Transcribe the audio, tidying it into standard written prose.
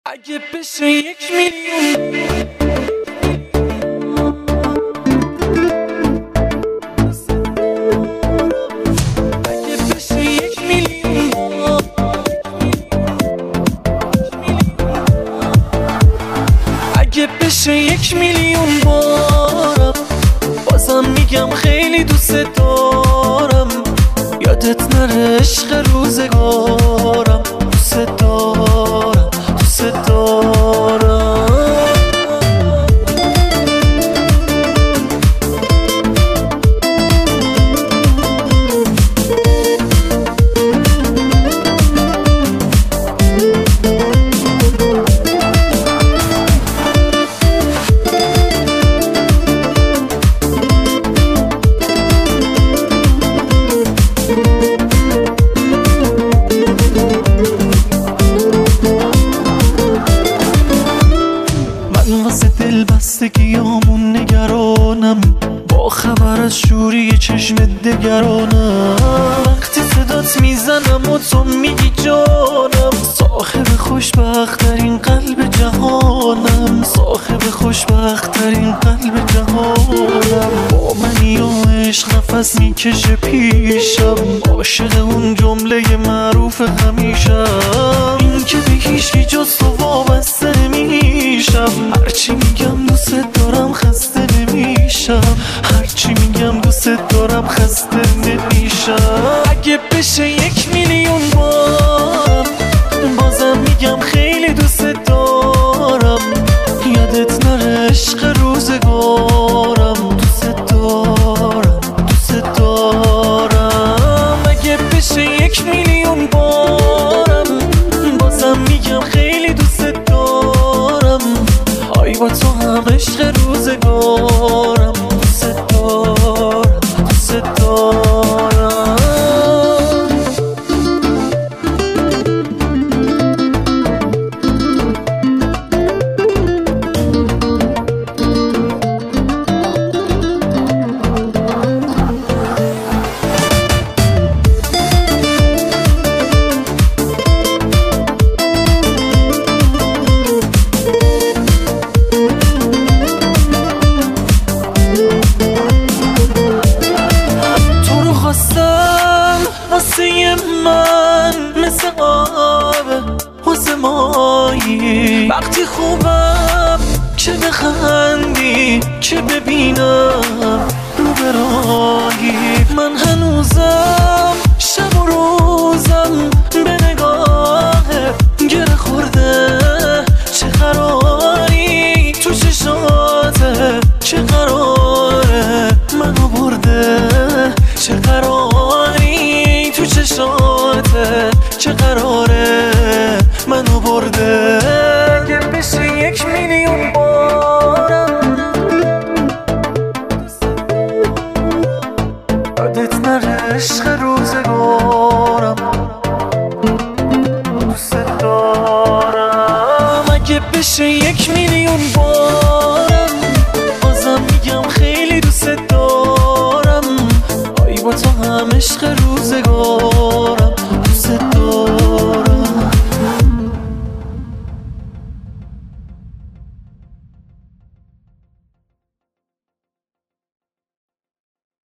اگه بشه 1,000,000 اگه بشه 1,000,000 اگه بشه 1,000,000 بارم بازم میگم خیلی دوست دارم. یادت نره عشق روزگارم، دوست دارم دوست دارم. واسه دل بستگیامون نگرانم، با خبر از شوری چشم دگرانم. وقتی صدات میزنم و تو میگی جانم، صاحب خوشبخت‌ترین قلب جهانم، صاحب خوشبخت‌ترین قلب جهانم. با منی و عشق نفس میکشه پیشم، عاشق اون جمله معروف همیشم، این که به هیچکی جز تو وابسته نمیشم. هرچی میگم دوست دارم خسته نمیشم، هرچی میگم دوست دارم خسته نمیشم. اگه بشه 1,000,000 بارم بازم میگم خیلی دوست دارم. یادت نره عشق روزگارم، دوست دارم دوست دارم. اگه بشه 1,000,000 بارم بازم میگم خیلی دوست دارم. آی با تو هم عشق روزگارم، دوست دارم دوست دارم. واسه من مثل آبه واسه مایی، وقتی خوبم چه بخندی چه ببینم رو برایی. من هنوزم شب و روزم به نگاه گره خورده. چه قراری تو چشاته، چه قراره منو برده، چه قراری تو چشاته، چه قراره منو برده. اگه بشه 1,000,000 بارم یادت نره عشق روزگارم، دوست دارم. اگه بشه 1,000,000 بارم بازم میگم خیلی دوست دارم. آی با تو هم عشق روزگارم.